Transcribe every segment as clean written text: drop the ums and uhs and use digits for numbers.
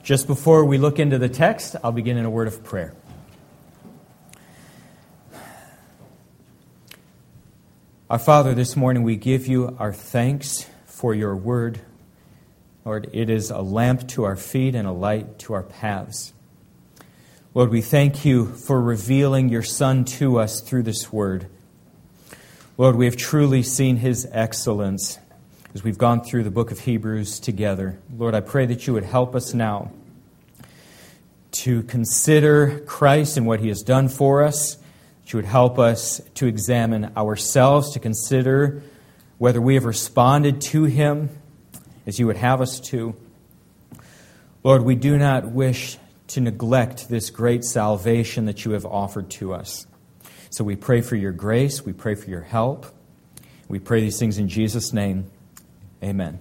Just before we look into the text, I'll begin in a word of prayer. Our Father, this morning we give you our thanks for your word. Lord, it is a lamp to our feet and a light to our paths. Lord, we thank you for revealing your Son to us through this word. Lord, we have truly seen his excellence as we've gone through the book of Hebrews together. Lord, I pray that you would help us now to consider Christ and what he has done for us, that you would help us to examine ourselves, to consider whether we have responded to him as you would have us to. Lord, we do not wish to neglect this great salvation that you have offered to us. So we pray for your grace, we pray for your help. We pray these things in Jesus' name. Amen.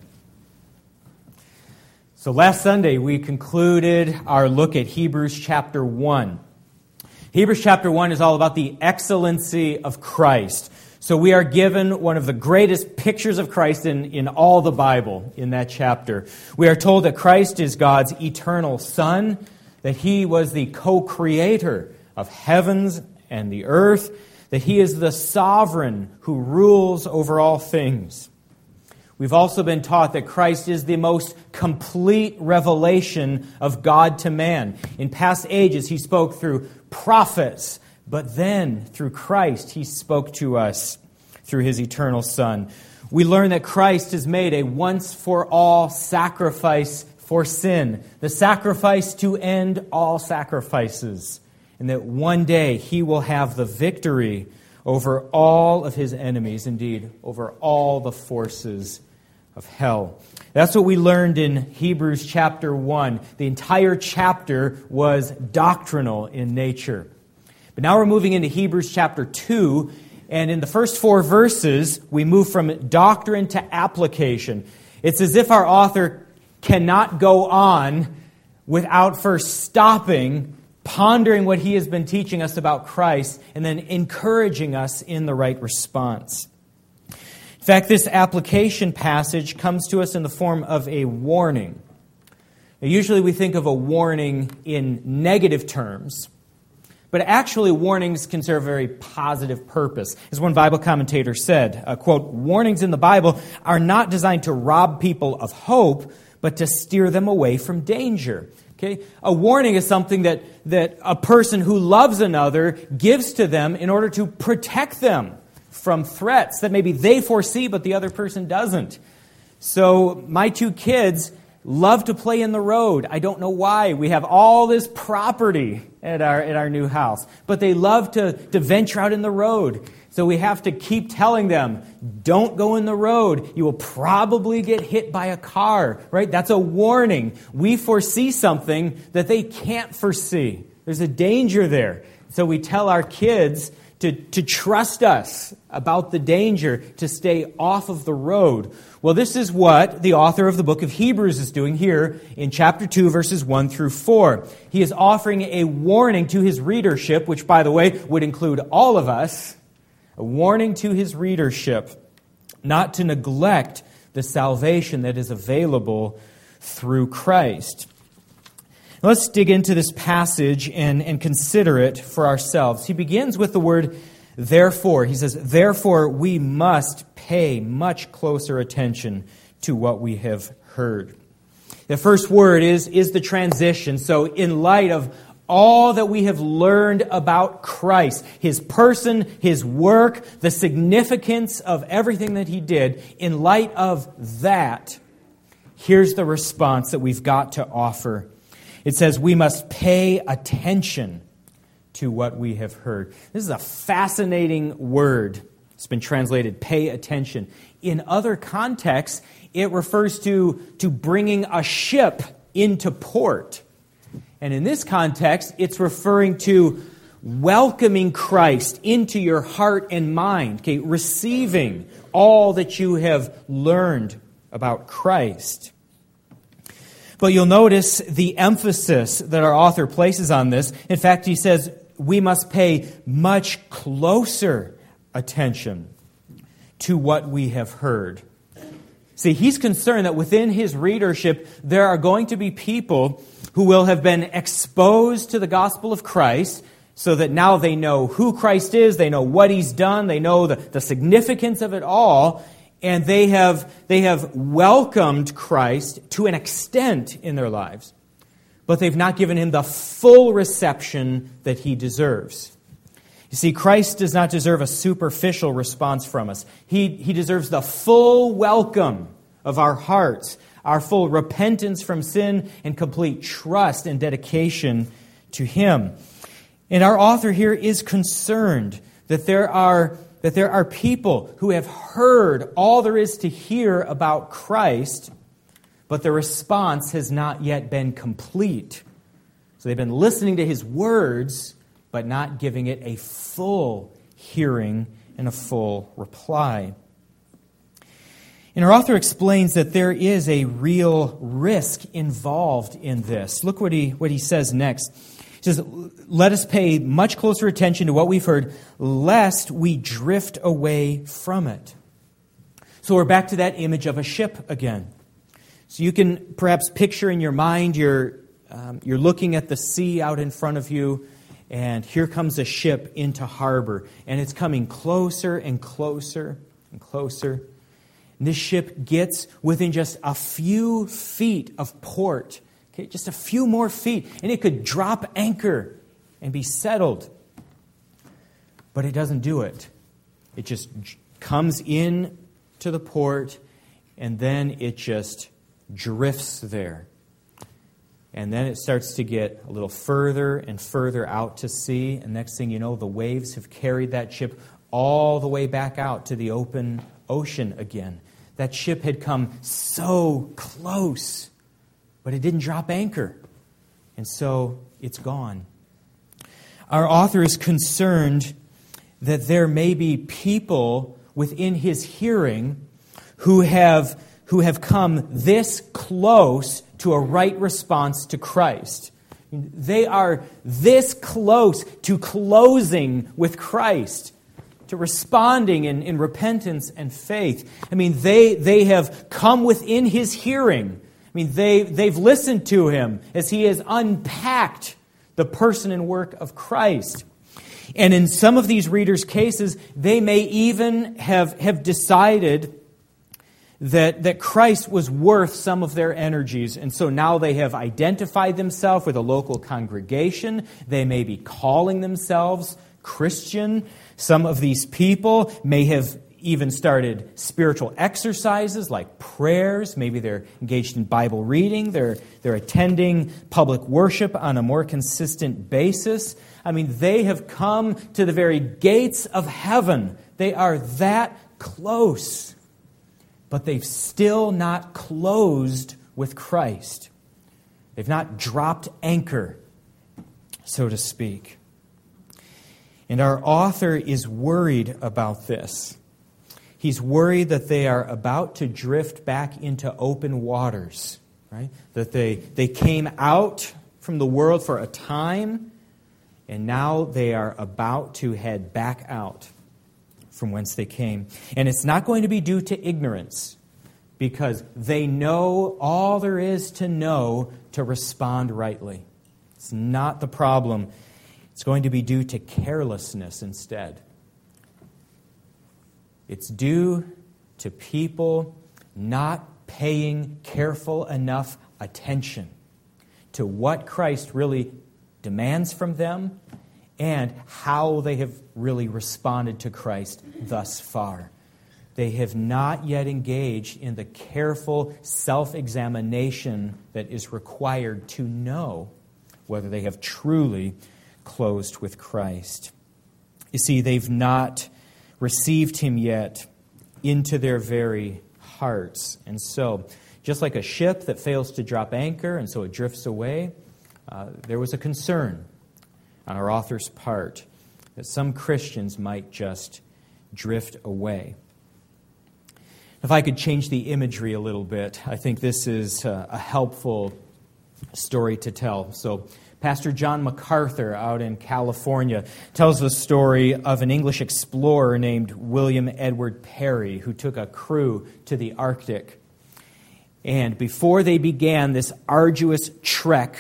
So last Sunday, we concluded our look at Hebrews chapter 1. Hebrews chapter 1 is all about the excellency of Christ. So we are given one of the greatest pictures of Christ in all the Bible in that chapter. We are told that Christ is God's eternal Son, that he was the co-creator of heavens and the earth, that he is the sovereign who rules over all things. We've also been taught that Christ is the most complete revelation of God to man. In past ages, he spoke through prophets, but then through Christ, he spoke to us through his eternal Son. We learn that Christ has made a once-for-all sacrifice for sin, the sacrifice to end all sacrifices, and that one day he will have the victory over all of his enemies, indeed, over all the forces of hell. That's what we learned in Hebrews chapter 1. The entire chapter was doctrinal in nature. But now we're moving into Hebrews chapter 2, and in the first 4 verses, we move from doctrine to application. It's as if our author cannot go on without first stopping, pondering what he has been teaching us about Christ, and then encouraging us in the right response. In fact, this application passage comes to us in the form of a warning. Now, usually we think of a warning in negative terms, but actually warnings can serve a very positive purpose. As one Bible commentator said, quote, "Warnings in the Bible are not designed to rob people of hope, but to steer them away from danger." Okay? A warning is something that a person who loves another gives to them in order to protect them from threats that maybe they foresee but the other person doesn't. So my 2 kids love to play in the road. I don't know why. We have all this property at our new house, but they love to venture out in the road. So we have to keep telling them, don't go in the road. You will probably get hit by a car, right? That's a warning. We foresee something that they can't foresee. There's a danger there. So we tell our kids to trust us about the danger, to stay off of the road. Well, this is what the author of the book of Hebrews is doing here in chapter 2, verses 1 through 4. He is offering a warning to his readership, which, by the way, would include all of us, a warning to his readership not to neglect the salvation that is available through Christ. Now, let's dig into this passage and consider it for ourselves. He begins with the word therefore. He says, therefore we must pay much closer attention to what we have heard. The first word is the transition. So in light of all that we have learned about Christ, his person, his work, the significance of everything that he did, in light of that, here's the response that we've got to offer. It says we must pay attention to what we have heard. This is a fascinating word. It's been translated pay attention. In other contexts, it refers to bringing a ship into port. And in this context, it's referring to welcoming Christ into your heart and mind, okay, receiving all that you have learned about Christ. But you'll notice the emphasis that our author places on this. In fact, he says we must pay much closer attention to what we have heard. See, he's concerned that within his readership, there are going to be people who will have been exposed to the gospel of Christ so that now they know who Christ is, they know what He's done, they know the significance of it all, and they have welcomed Christ to an extent in their lives, but they've not given Him the full reception that He deserves. You see, Christ does not deserve a superficial response from us. He deserves the full welcome of our hearts, our full repentance from sin, and complete trust and dedication to Him. And our author here is concerned that there are people who have heard all there is to hear about Christ, but the response has not yet been complete. So they've been listening to His words, but not giving it a full hearing and a full reply. And our author explains that there is a real risk involved in this. Look what he says next. He says, let us pay much closer attention to what we've heard, lest we drift away from it. So we're back to that image of a ship again. So you can perhaps picture in your mind, you're looking at the sea out in front of you, and here comes a ship into harbor, and it's coming closer and closer and closer. And this ship gets within just a few feet of port. Okay, just a few more feet, and it could drop anchor and be settled. But it doesn't do it. It just comes in to the port, and then it just drifts there. And then it starts to get a little further and further out to sea, and next thing you know, the waves have carried that ship all the way back out to the open ocean again. That ship had come so close, but it didn't drop anchor, and so it's gone. Our author is concerned that there may be people within his hearing who have come this close to a right response to Christ. They are this close to closing with Christ, to responding in repentance and faith. I mean, they have come within his hearing. I mean, they've listened to him as he has unpacked the person and work of Christ. And in some of these readers' cases, they may even have decided that Christ was worth some of their energies. And so now they have identified themselves with a local congregation. They may be calling themselves Christian. Some of these people may have even started spiritual exercises like prayers. Maybe they're engaged in Bible reading. They're attending public worship on a more consistent basis. I mean, they have come to the very gates of heaven. They are that close. But they've still not closed with Christ. They've not dropped anchor, so to speak. And our author is worried about this. He's worried that they are about to drift back into open waters, right? That they came out from the world for a time, and now they are about to head back out from whence they came. And it's not going to be due to ignorance, because they know all there is to know to respond rightly. It's not the problem. It's going to be due to carelessness instead. It's due to people not paying careful enough attention to what Christ really demands from them and how they have really responded to Christ thus far. They have not yet engaged in the careful self-examination that is required to know whether they have truly closed with Christ. You see, they've not received Him yet into their very hearts. And so, just like a ship that fails to drop anchor and so it drifts away, there was a concern on our author's part that some Christians might just drift away. If I could change the imagery a little bit, I think this is a helpful story to tell. So, Pastor John MacArthur out in California tells the story of an English explorer named William Edward Parry who took a crew to the Arctic. And before they began this arduous trek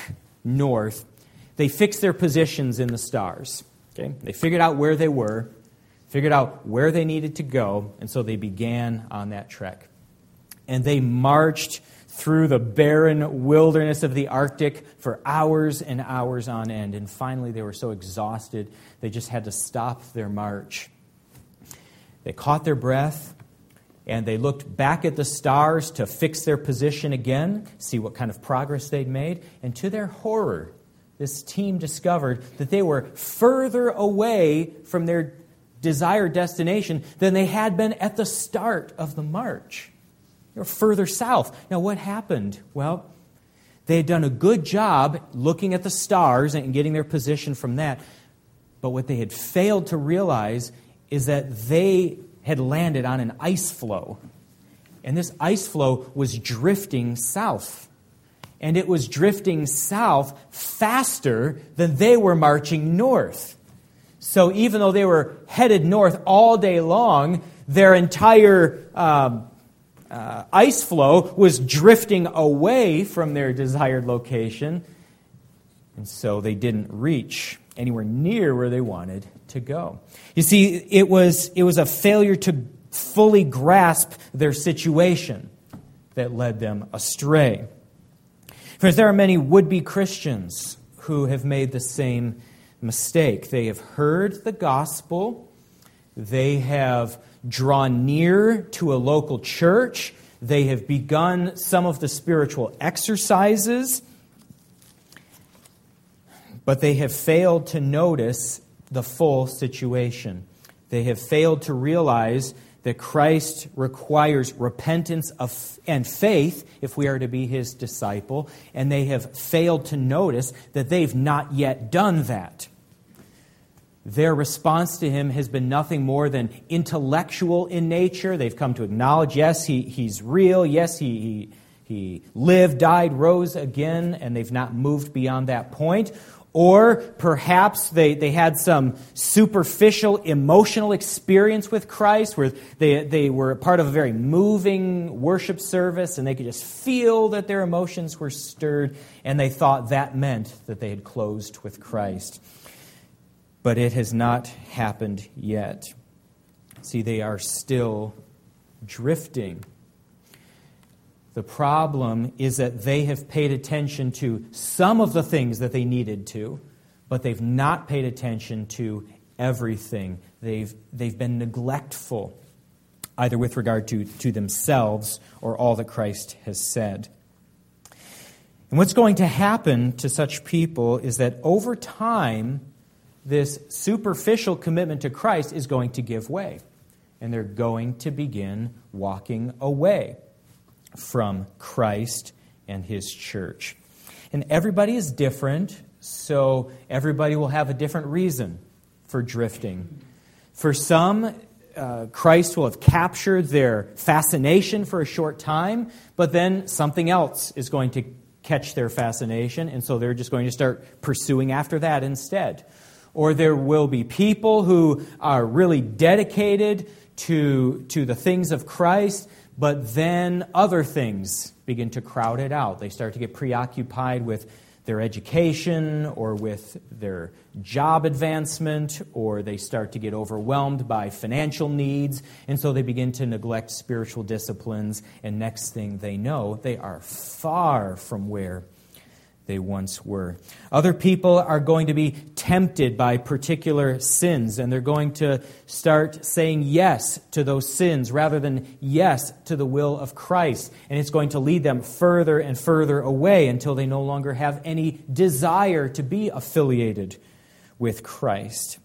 north, they fixed their positions in the stars. Okay? They figured out where they were, figured out where they needed to go, and so they began on that trek. And they marched through the barren wilderness of the Arctic for hours and hours on end. And finally, they were so exhausted, they just had to stop their march. They caught their breath, and they looked back at the stars to fix their position again, see what kind of progress they'd made. And to their horror, this team discovered that they were further away from their desired destination than they had been at the start of the march. They were further south. Now, what happened? Well, they had done a good job looking at the stars and getting their position from that. But what they had failed to realize is that they had landed on an ice floe. And this ice floe was drifting south. And it was drifting south faster than they were marching north. So even though they were headed north all day long, their entire ice floe was drifting away from their desired location. And so they didn't reach anywhere near where they wanted to go. You see, it was a failure to fully grasp their situation that led them astray. Friends, there are many would-be Christians who have made the same mistake. They have heard the gospel. They have drawn near to a local church. They have begun some of the spiritual exercises, but they have failed to notice the full situation. They have failed to realize that Christ requires repentance and faith if we are to be His disciple, and they have failed to notice that they've not yet done that. Their response to Him has been nothing more than intellectual in nature. They've come to acknowledge, yes, He's real, yes, He lived, died, rose again, and they've not moved beyond that point. Or perhaps they had some superficial emotional experience with Christ where they were part of a very moving worship service and they could just feel that their emotions were stirred, and they thought that meant that they had closed with Christ. But it has not happened yet. See, they are still drifting. The problem is that they have paid attention to some of the things that they needed to, but they've not paid attention to everything. They've been neglectful, either with regard to themselves or all that Christ has said. And what's going to happen to such people is that over time, this superficial commitment to Christ is going to give way, and they're going to begin walking away from Christ and His church. And everybody is different, so everybody will have a different reason for drifting. For some, Christ will have captured their fascination for a short time, but then something else is going to catch their fascination, and so they're just going to start pursuing after that instead. Or there will be people who are really dedicated to the things of Christ, but then other things begin to crowd it out. They start to get preoccupied with their education or with their job advancement, or they start to get overwhelmed by financial needs, and so they begin to neglect spiritual disciplines, and next thing they know, they are far from where they once were. Other people are going to be tempted by particular sins, and they're going to start saying yes to those sins rather than yes to the will of Christ. And it's going to lead them further and further away until they no longer have any desire to be affiliated with Christ.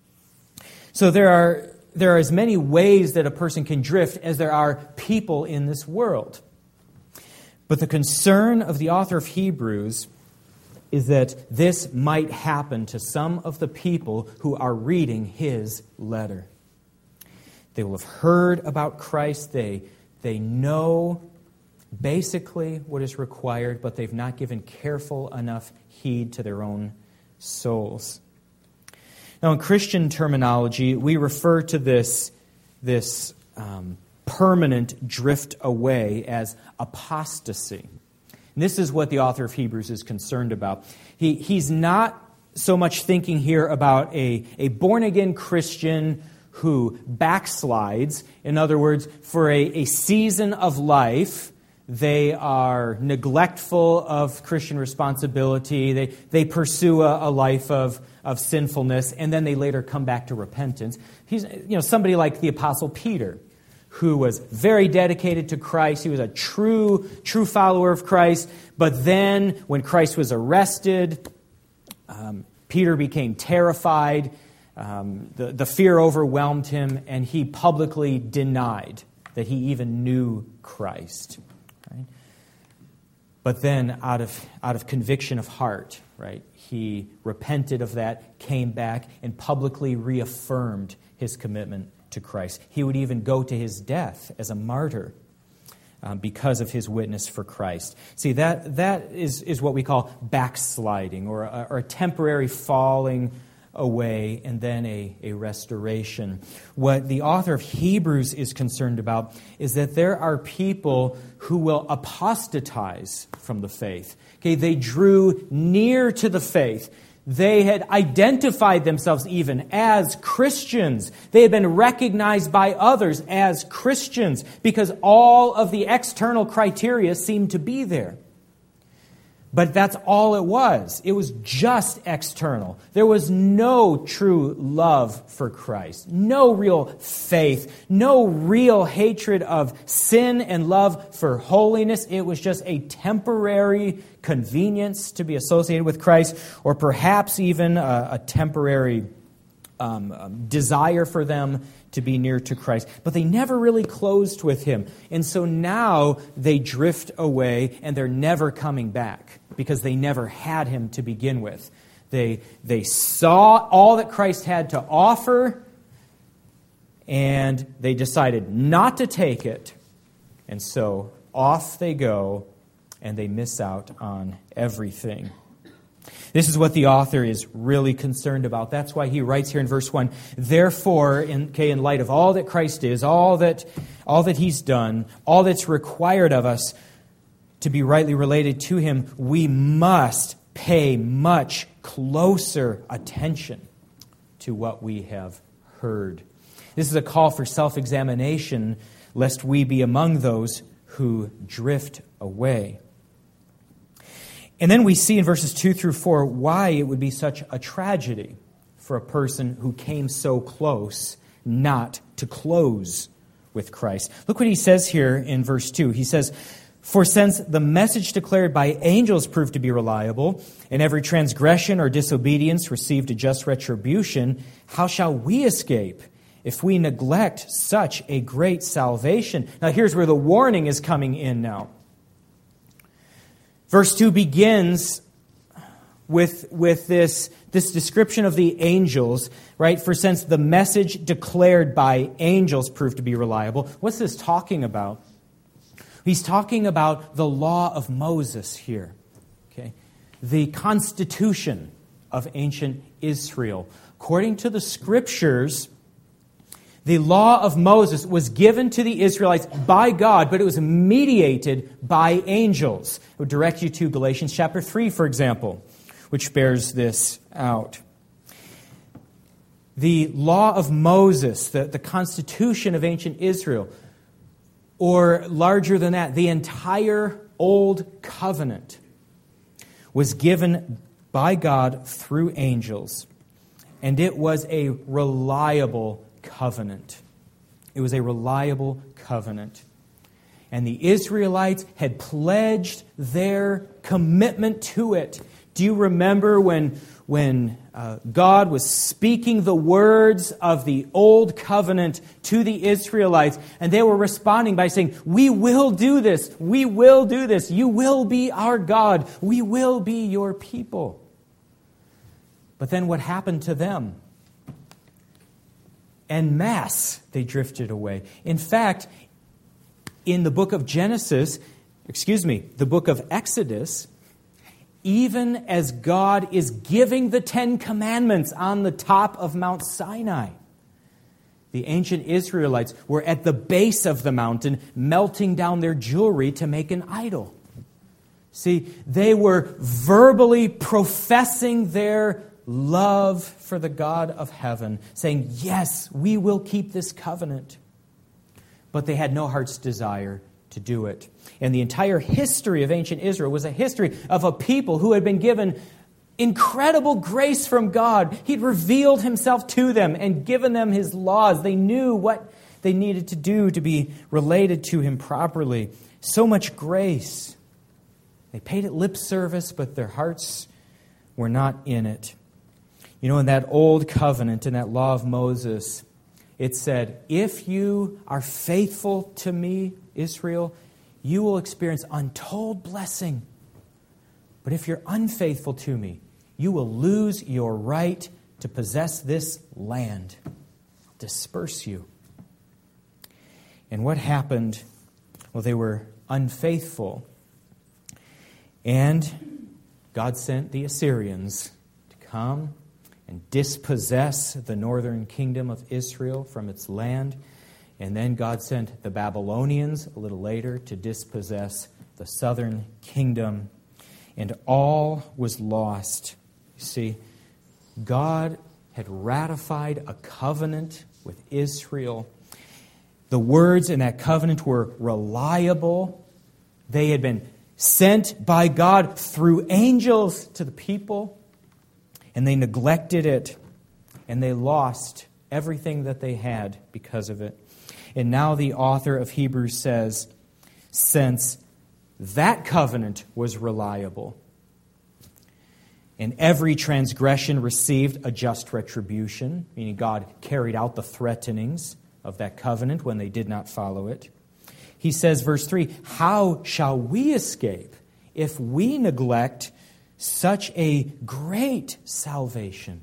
So there are as many ways that a person can drift as there are people in this world. But the concern of the author of Hebrews is that this might happen to some of the people who are reading his letter. They will have heard about Christ. They know basically what is required, but they've not given careful enough heed to their own souls. Now, in Christian terminology, we refer to this permanent drift away as apostasy. And this is what the author of Hebrews is concerned about. He's not so much thinking here about a born-again Christian who backslides. In other words, for a season of life, they are neglectful of Christian responsibility. They pursue a life of sinfulness, and then they later come back to repentance. He's somebody like the Apostle Peter, who was very dedicated to Christ. He was a true follower of Christ. But then, when Christ was arrested, Peter became terrified. The fear overwhelmed him, and he publicly denied that he even knew Christ. Right? But then, out of conviction of heart, right, he repented of that, came back, and publicly reaffirmed his commitment to Christ. He would even go to his death as a martyr because of his witness for Christ. See, that is what we call backsliding, or a temporary falling away and then a restoration. What the author of Hebrews is concerned about is that there are people who will apostatize from the faith. Okay, they drew near to the faith. They had identified themselves even as Christians. They had been recognized by others as Christians because all of the external criteria seemed to be there. But that's all it was. It was just external. There was no true love for Christ, no real faith, no real hatred of sin and love for holiness. It was just a temporary convenience to be associated with Christ, or perhaps even a temporary desire for them to be near to Christ. But they never really closed with Him. And so now they drift away and they're never coming back because they never had Him to begin with. They saw all that Christ had to offer and they decided not to take it. And so off they go and they miss out on everything. This is what the author is really concerned about. That's why he writes here in verse 1, therefore, in light of all that Christ is, all that He's done, all that's required of us to be rightly related to Him, we must pay much closer attention to what we have heard. This is a call for self-examination, lest we be among those who drift away. And then we see in verses 2 through 4 why it would be such a tragedy for a person who came so close not to close with Christ. Look what he says here in verse 2. He says, for since the message declared by angels proved to be reliable, and every transgression or disobedience received a just retribution, how shall we escape if we neglect such a great salvation? Now here's where the warning is coming in now. Verse 2 begins with this description of the angels, right? For since the message declared by angels proved to be reliable. What's this talking about? He's talking about the law of Moses here, okay? The constitution of ancient Israel. According to the Scriptures, the law of Moses was given to the Israelites by God, but it was mediated by angels. I would direct you to Galatians chapter 3, for example, which bears this out. The law of Moses, the constitution of ancient Israel, or larger than that, the entire Old Covenant was given by God through angels, and it was a reliable covenant. It was a reliable covenant. And the Israelites had pledged their commitment to it. Do you remember when God was speaking the words of the Old Covenant to the Israelites, and they were responding by saying, we will do this, we will do this, you will be our God, we will be your people. But then what happened to them? En masse, they drifted away. In fact, in the book of the book of Exodus, even as God is giving the 10 Commandments on the top of Mount Sinai, the ancient Israelites were at the base of the mountain melting down their jewelry to make an idol. See, they were verbally professing their love for the God of heaven, saying, yes, we will keep this covenant. But they had no heart's desire to do it. And the entire history of ancient Israel was a history of a people who had been given incredible grace from God. He'd revealed himself to them and given them his laws. They knew what they needed to do to be related to him properly. So much grace. They paid it lip service, but their hearts were not in it. You know, in that old covenant, in that law of Moses, it said, if you are faithful to me, Israel, you will experience untold blessing. But if you're unfaithful to me, you will lose your right to possess this land. I'll disperse you. And what happened? Well, they were unfaithful. And God sent the Assyrians to come and dispossess the northern kingdom of Israel from its land. And then God sent the Babylonians a little later to dispossess the southern kingdom. And all was lost. You see, God had ratified a covenant with Israel. The words in that covenant were reliable. They had been sent by God through angels to the people, and they neglected it, and they lost everything that they had because of it. And now the author of Hebrews says, since that covenant was reliable, and every transgression received a just retribution, meaning God carried out the threatenings of that covenant when they did not follow it. He says, verse 3, how shall we escape if we neglect such a great salvation?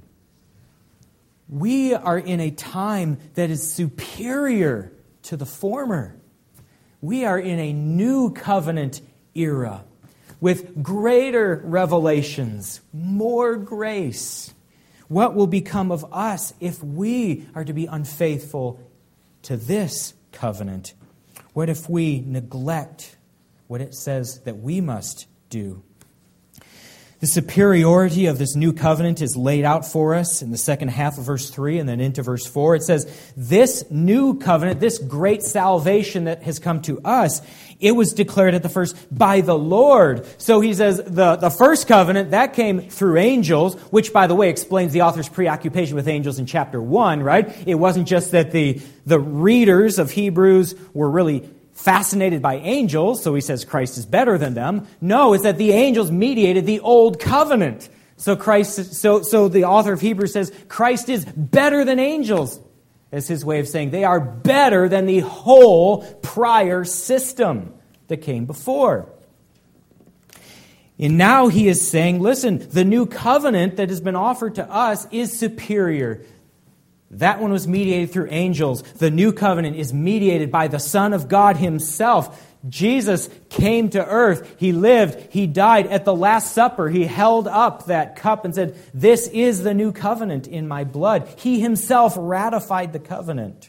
We are in a time that is superior to the former. We are in a new covenant era with greater revelations, more grace. What will become of us if we are to be unfaithful to this covenant? What if we neglect what it says that we must do? The superiority of this new covenant is laid out for us in the second half of verse 3 and then into verse 4. It says, this new covenant, this great salvation that has come to us, it was declared at the first by the Lord. So he says the first covenant, that came through angels, which, by the way, explains the author's preoccupation with angels in chapter 1, right? It wasn't just that the readers of Hebrews were really fascinated by angels, so he says Christ is better than them. No, it's that the angels mediated the old covenant. So the author of Hebrews says Christ is better than angels. As his way of saying they are better than the whole prior system that came before. And now he is saying, listen, the new covenant that has been offered to us is superior. That one was mediated through angels. The new covenant is mediated by the Son of God himself. Jesus came to earth. He lived. He died. At the Last Supper, he held up that cup and said, this is the new covenant in my blood. He himself ratified the covenant.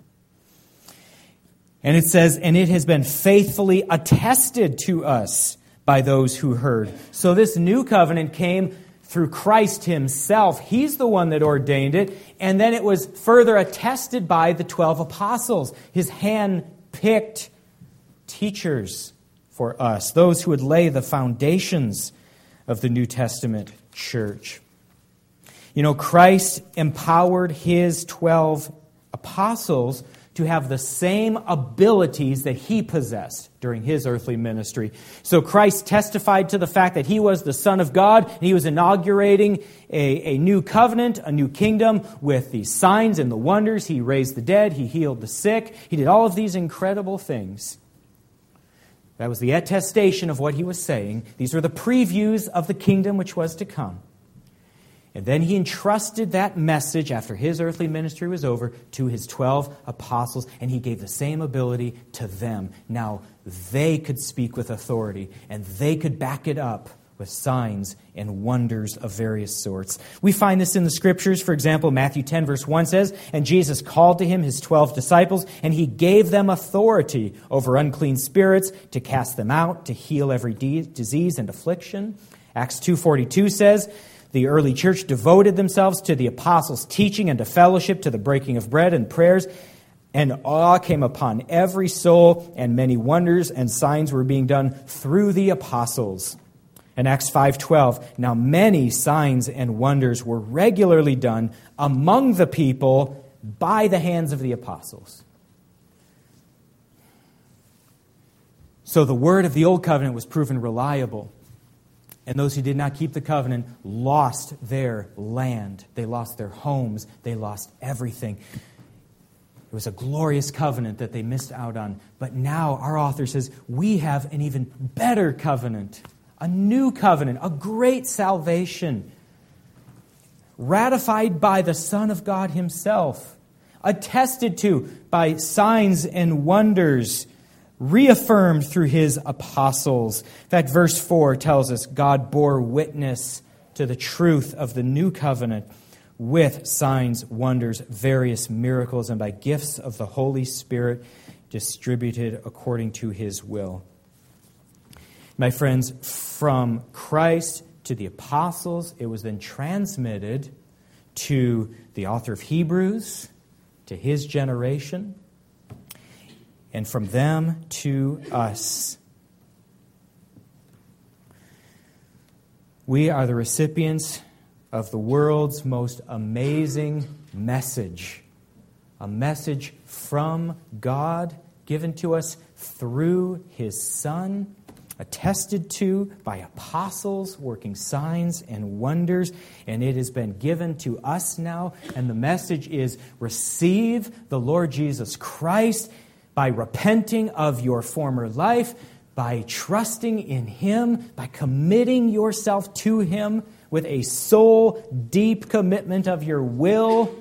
And it says, and it has been faithfully attested to us by those who heard. So this new covenant came through Christ himself. He's the one that ordained it. And then it was further attested by the 12 apostles, his hand-picked teachers for us, those who would lay the foundations of the New Testament church. You know, Christ empowered his 12 apostles to have the same abilities that he possessed during his earthly ministry. So Christ testified to the fact that he was the Son of God, and he was inaugurating a new covenant, a new kingdom with the signs and the wonders. He raised the dead, he healed the sick, he did all of these incredible things. That was the attestation of what he was saying. These were the previews of the kingdom which was to come. And then he entrusted that message after his earthly ministry was over to his 12 apostles, and he gave the same ability to them. Now, they could speak with authority, and they could back it up with signs and wonders of various sorts. We find this in the Scriptures. For example, Matthew 10, verse 1 says, "And Jesus called to him his 12 disciples, and he gave them authority over unclean spirits to cast them out, to heal every disease and affliction." Acts 2:42 says, "The early church devoted themselves to the apostles' teaching and to fellowship, to the breaking of bread and prayers, and awe came upon every soul, and many wonders and signs were being done through the apostles." In Acts 5:12, "Now many signs and wonders were regularly done among the people by the hands of the apostles." So the word of the old covenant was proven reliable. And those who did not keep the covenant lost their land. They lost their homes. They lost everything. It was a glorious covenant that they missed out on. But now our author says we have an even better covenant. A new covenant, a great salvation, ratified by the Son of God himself, attested to by signs and wonders, reaffirmed through his apostles. In fact, verse 4 tells us God bore witness to the truth of the new covenant with signs, wonders, various miracles, and by gifts of the Holy Spirit distributed according to his will. My friends, from Christ to the apostles, it was then transmitted to the author of Hebrews, to his generation, and from them to us. We are the recipients of the world's most amazing message. A message from God given to us through his Son, attested to by apostles working signs and wonders, and it has been given to us now. And the message is, receive the Lord Jesus Christ by repenting of your former life, by trusting in him, by committing yourself to him with a soul deep commitment of your will.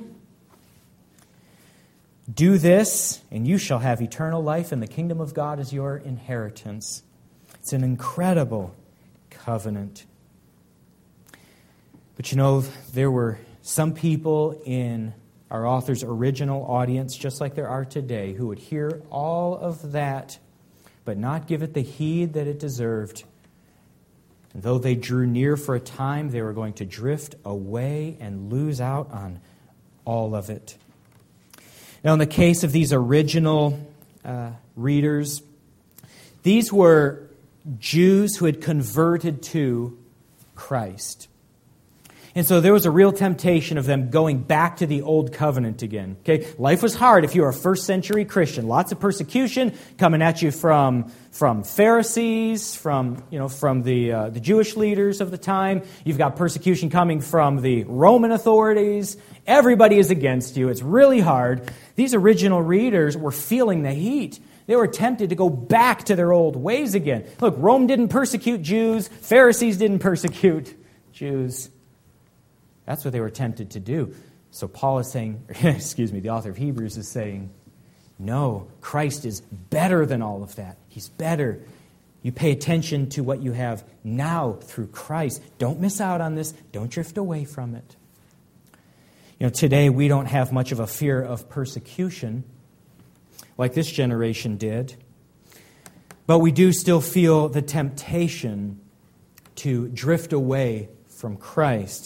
Do this, and you shall have eternal life, and the kingdom of God is your inheritance. It's an incredible covenant. But you know, there were some people in our author's original audience, just like there are today, who would hear all of that, but not give it the heed that it deserved. And though they drew near for a time, they were going to drift away and lose out on all of it. Now, in the case of these original readers, these were Jews who had converted to Christ. And so there was a real temptation of them going back to the old covenant again. Okay, life was hard if you were a first century Christian. Lots of persecution coming at you from Pharisees, from the Jewish leaders of the time. You've got persecution coming from the Roman authorities. Everybody is against you. It's really hard. These original readers were feeling the heat. They were tempted to go back to their old ways again. Look, Rome didn't persecute Jews. Pharisees didn't persecute Jews. That's what they were tempted to do. So Paul is saying, the author of Hebrews is saying, no, Christ is better than all of that. He's better. You pay attention to what you have now through Christ. Don't miss out on this. Don't drift away from it. You know, today we don't have much of a fear of persecution like this generation did. But we do still feel the temptation to drift away from Christ.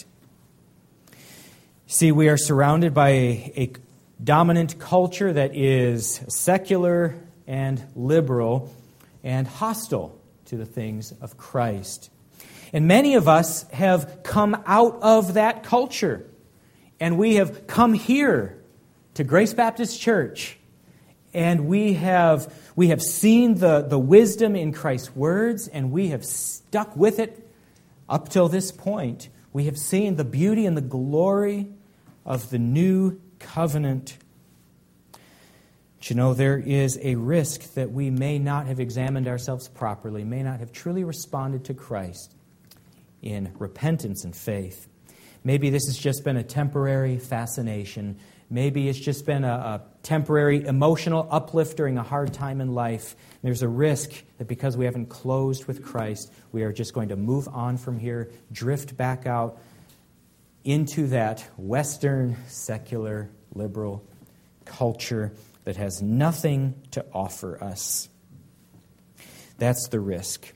See, we are surrounded by a dominant culture that is secular and liberal and hostile to the things of Christ. And many of us have come out of that culture. And we have come here to Grace Baptist Church. And we have seen the wisdom in Christ's words, and we have stuck with it up till this point. We have seen the beauty and the glory of the new covenant. But you know, there is a risk that we may not have examined ourselves properly, may not have truly responded to Christ in repentance and faith. Maybe this has just been a temporary fascination. Maybe it's just been a temporary emotional uplift during a hard time in life. There's a risk that because we haven't closed with Christ, we are just going to move on from here, drift back out into that Western, secular, liberal culture that has nothing to offer us. That's the risk.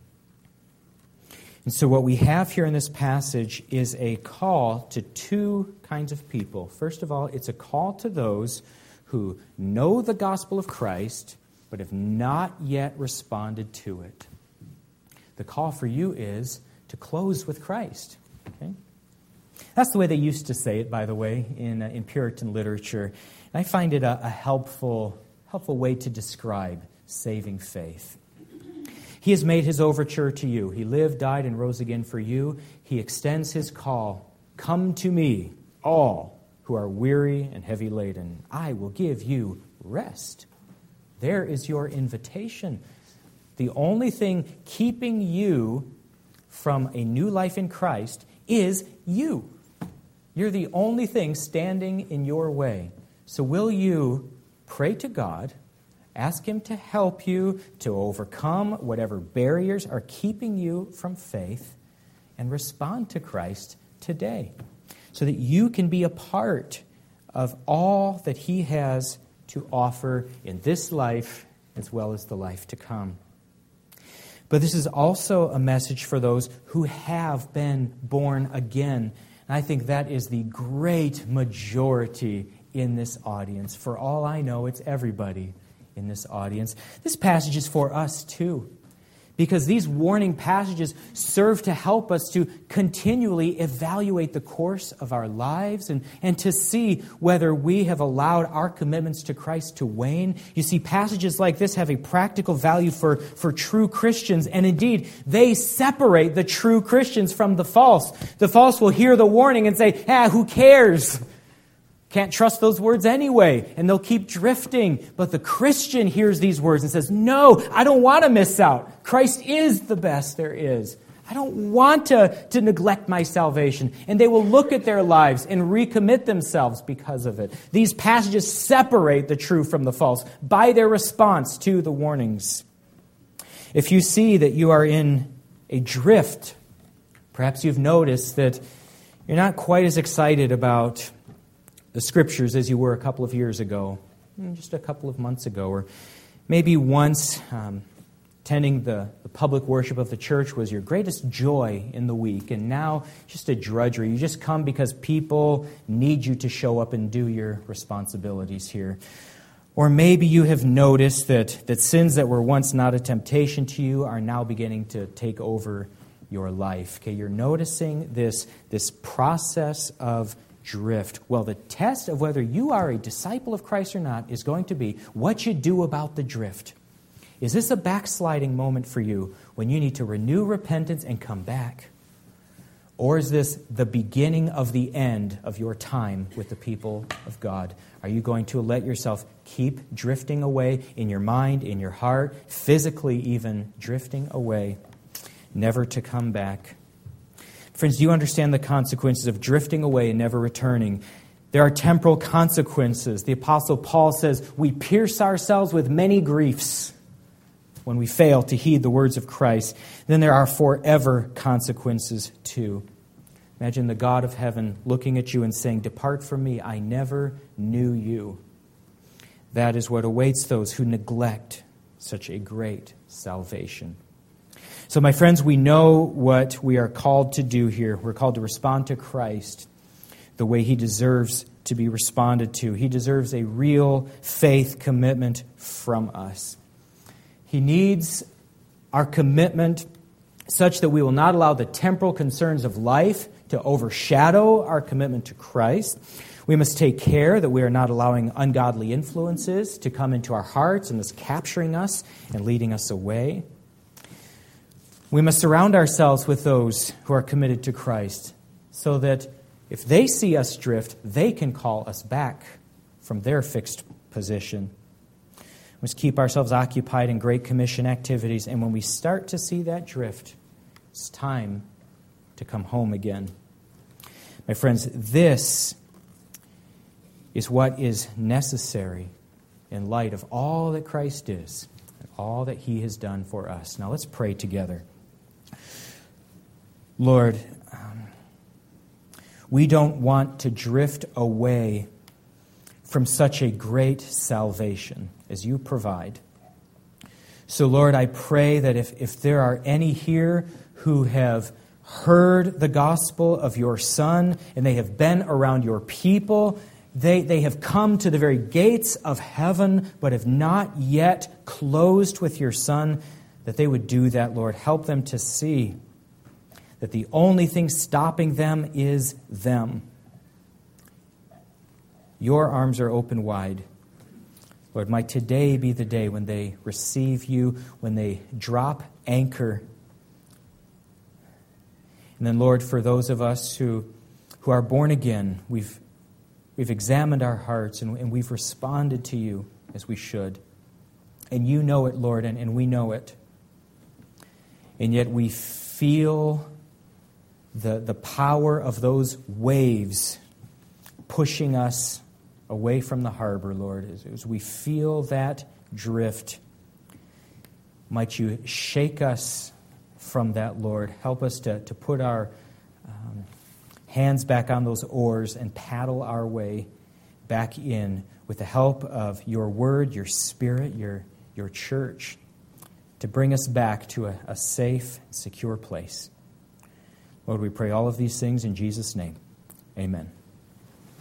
And so what we have here in this passage is a call to two kinds of people. First of all, it's a call to those who know the gospel of Christ but have not yet responded to it. The call for you is to close with Christ. Okay? That's the way they used to say it, by the way, in Puritan literature. And I find it a helpful way to describe saving faith. He has made his overture to you. He lived, died, and rose again for you. He extends his call. Come to me, all who are weary and heavy laden. I will give you rest. There is your invitation. The only thing keeping you from a new life in Christ is you. You're the only thing standing in your way. So will you pray to God, ask Him to help you to overcome whatever barriers are keeping you from faith, and respond to Christ today so that you can be a part of all that He has to offer in this life as well as the life to come. But this is also a message for those who have been born again. And I think that is the great majority in this audience. For all I know, it's everybody in this audience. This passage is for us too, because these warning passages serve to help us to continually evaluate the course of our lives and to see whether we have allowed our commitments to Christ to wane. You see, passages like this have a practical value for true Christians, and indeed, they separate the true Christians from the false. The false will hear the warning and say, who cares? Can't trust those words anyway, and they'll keep drifting. But the Christian hears these words and says, no, I don't want to miss out. Christ is the best there is. I don't want to neglect my salvation. And they will look at their lives and recommit themselves because of it. These passages separate the true from the false by their response to the warnings. If you see that you are in a drift, perhaps you've noticed that you're not quite as excited about the Scriptures as you were a couple of years ago, just a couple of months ago, or maybe once attending the public worship of the church was your greatest joy in the week, and now just a drudgery. You just come because people need you to show up and do your responsibilities here. Or maybe you have noticed that sins that were once not a temptation to you are now beginning to take over your life. Okay, you're noticing this process of drift. Well, the test of whether you are a disciple of Christ or not is going to be what you do about the drift. Is this a backsliding moment for you when you need to renew repentance and come back? Or is this the beginning of the end of your time with the people of God? Are you going to let yourself keep drifting away in your mind, in your heart, physically even drifting away, never to come back? Friends, do you understand the consequences of drifting away and never returning? There are temporal consequences. The Apostle Paul says we pierce ourselves with many griefs when we fail to heed the words of Christ. Then there are forever consequences too. Imagine the God of heaven looking at you and saying, "Depart from me, I never knew you." That is what awaits those who neglect such a great salvation. So, my friends, we know what we are called to do here. We're called to respond to Christ the way He deserves to be responded to. He deserves a real faith commitment from us. He needs our commitment such that we will not allow the temporal concerns of life to overshadow our commitment to Christ. We must take care that we are not allowing ungodly influences to come into our hearts and thus capturing us and leading us away. We must surround ourselves with those who are committed to Christ so that if they see us drift, they can call us back from their fixed position. We must keep ourselves occupied in Great Commission activities, and when we start to see that drift, it's time to come home again. My friends, this is what is necessary in light of all that Christ is and all that He has done for us. Now let's pray together. Lord, we don't want to drift away from such a great salvation as You provide. So, Lord, I pray that if there are any here who have heard the gospel of Your Son and they have been around Your people, they have come to the very gates of heaven but have not yet closed with Your Son, that they would do that, Lord. Help them to see that the only thing stopping them is them. Your arms are open wide. Lord, might today be the day when they receive You, when they drop anchor. And then, Lord, for those of us who are born again, we've examined our hearts and we've responded to You as we should. And You know it, Lord, and we know it. And yet we feel the power of those waves pushing us away from the harbor, Lord. As we feel that drift, might You shake us from that, Lord. Help us to put our hands back on those oars and paddle our way back in with the help of Your Word, Your Spirit, Your church, to bring us back to a safe, secure place. Lord, we pray all of these things in Jesus' name. Amen.